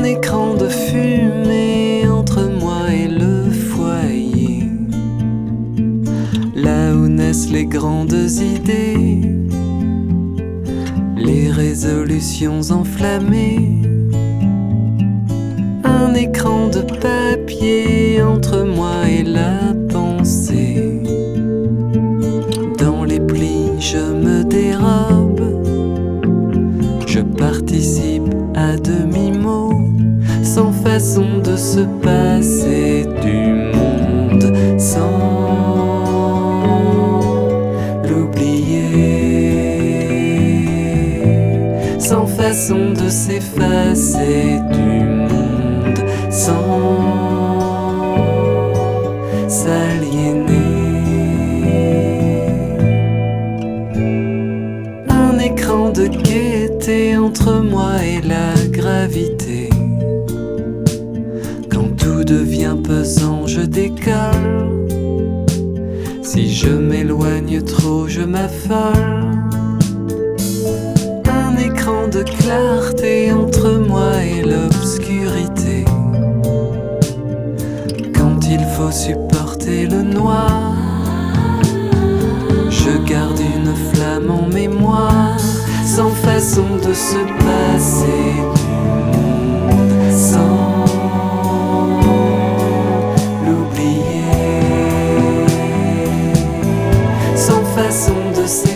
écran de fumée entre moi et le foyer, là où naissent les grandes idées, les résolutions enflammées. Un écran de papier entre moi et la pensée. Dans les plis je me dérobe, je participe à demi-mot, sans façon de se passer du monde, sans l'oublier, sans façon de s'effacer du monde, sans s'aliéner. Un écran de gaieté entre moi et la gravité. Quand tout devient pesant, je décolle. Si je m'éloigne trop, je m'affole. Un écran de clarté entre moi et l'obscurité. Quand il faut supporter le noir, je garde une flamme en mémoire, sans façon de se passer du monde, sans l'oublier, sans façon de s'effacer.